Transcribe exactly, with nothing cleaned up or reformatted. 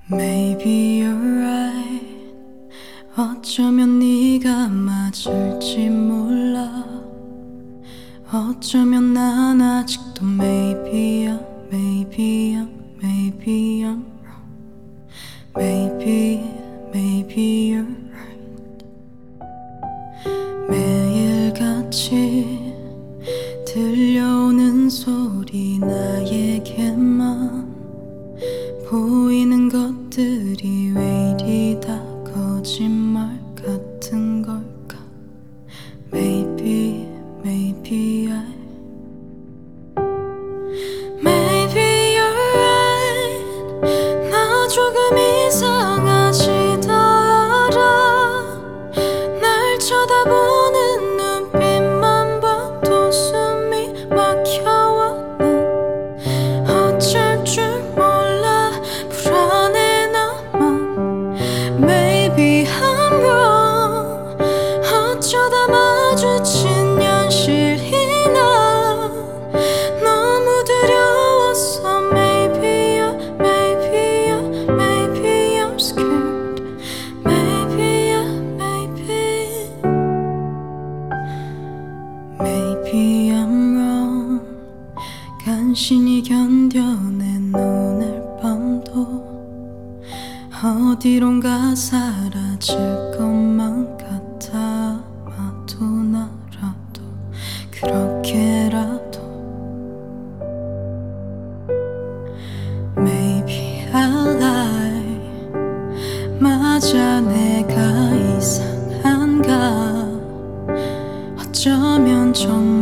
Maybe you're right. 어쩌면 네가 맞을지 몰라. 어쩌면 난 아직도 Maybe야, Maybe야, Maybe I'm wrong. Maybe, maybe you're right. 매일같이 들려오는 소리 나에게만 보이는 것들이 왜 이리 다 거짓말 같은 걸까? Maybe, maybe I Maybe you're right. 나 조금 이상하지도 알아. 날 쳐다보는 눈빛만 봐도 숨이 막혀와. 난 어쩔 줄 몰라. 불안해 나만. Maybe I'm wrong. 어쩌다 마주친 현실이 난 너무 두려웠어. Maybe I, maybe I, maybe I'm scared. Maybe I, maybe Maybe I'm wrong. 간신히 견뎌낸 오늘 밤도 어디론가 사라질 것만 같아. 아마도 나라도 그렇게라도 Maybe I lie. 맞아 내가 이상한가. 어쩌면 정말